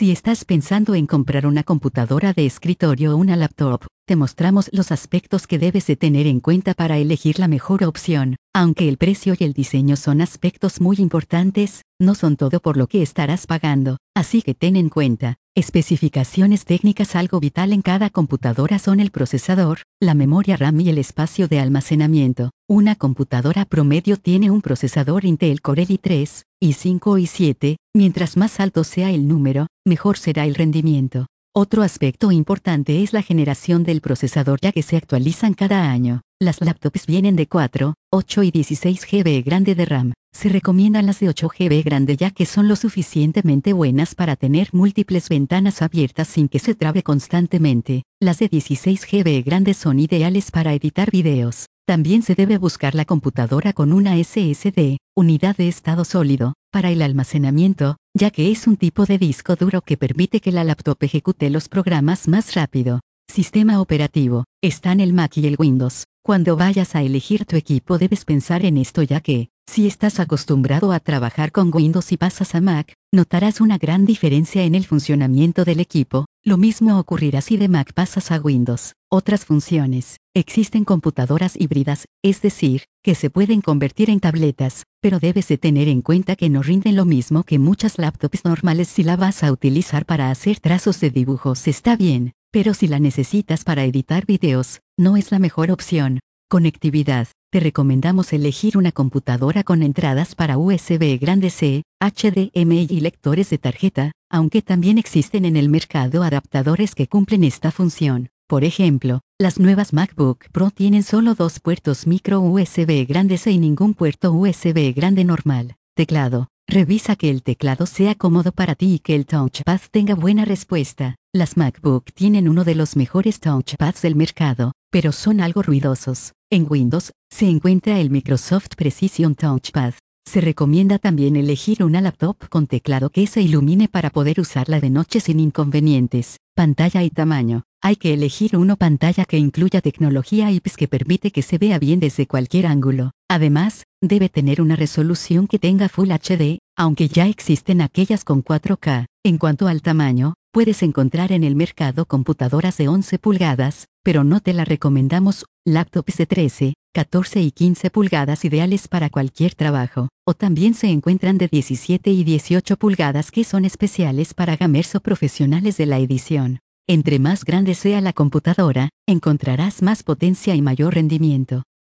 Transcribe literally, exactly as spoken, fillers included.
Si estás pensando en comprar una computadora de escritorio o una laptop, te mostramos los aspectos que debes de tener en cuenta para elegir la mejor opción. Aunque el precio y el diseño son aspectos muy importantes, no son todo por lo que estarás pagando, así que ten en cuenta. Especificaciones técnicas. Algo vital en cada computadora son el procesador, la memoria RAM y el espacio de almacenamiento. Una computadora promedio tiene un procesador Intel Core i tres, i cinco o i siete, mientras más alto sea el número, mejor será el rendimiento. Otro aspecto importante es la generación del procesador, ya que se actualizan cada año. Las laptops vienen de cuatro, ocho y dieciséis gigabytes grande de RAM. Se recomiendan las de ocho gigabytes grande ya que son lo suficientemente buenas para tener múltiples ventanas abiertas sin que se trabe constantemente. Las de dieciséis gigabytes grande son ideales para editar videos. También se debe buscar la computadora con una S S D, unidad de estado sólido, para el almacenamiento, ya que es un tipo de disco duro que permite que la laptop ejecute los programas más rápido. Sistema operativo. Están el Mac y el Windows. Cuando vayas a elegir tu equipo debes pensar en esto, ya que, si estás acostumbrado a trabajar con Windows y pasas a Mac, notarás una gran diferencia en el funcionamiento del equipo. Lo mismo ocurrirá si de Mac pasas a Windows. Otras funciones. Existen computadoras híbridas, es decir, que se pueden convertir en tabletas, pero debes de tener en cuenta que no rinden lo mismo que muchas laptops normales. Si la vas a utilizar para hacer trazos de dibujos está bien, pero si la necesitas para editar videos, no es la mejor opción. Conectividad. Te recomendamos elegir una computadora con entradas para U S B grande C, H D M I y lectores de tarjeta, aunque también existen en el mercado adaptadores que cumplen esta función. Por ejemplo, las nuevas MacBook Pro tienen solo dos puertos micro U S B grande C y ningún puerto U S B grande normal. Teclado. Revisa que el teclado sea cómodo para ti y que el touchpad tenga buena respuesta. Las MacBook tienen uno de los mejores touchpads del mercado, pero son algo ruidosos. En Windows, se encuentra el Microsoft Precision Touchpad. Se recomienda también elegir una laptop con teclado que se ilumine para poder usarla de noche sin inconvenientes. Pantalla y tamaño. Hay que elegir una pantalla que incluya tecnología I P S que permite que se vea bien desde cualquier ángulo. Además, debe tener una resolución que tenga Full H D, aunque ya existen aquellas con cuatro K. En cuanto al tamaño, puedes encontrar en el mercado computadoras de once pulgadas, pero no te la recomendamos. Laptops de trece, catorce y quince pulgadas ideales para cualquier trabajo, o también se encuentran de diecisiete y dieciocho pulgadas que son especiales para gamers o profesionales de la edición. Entre más grande sea la computadora, encontrarás más potencia y mayor rendimiento.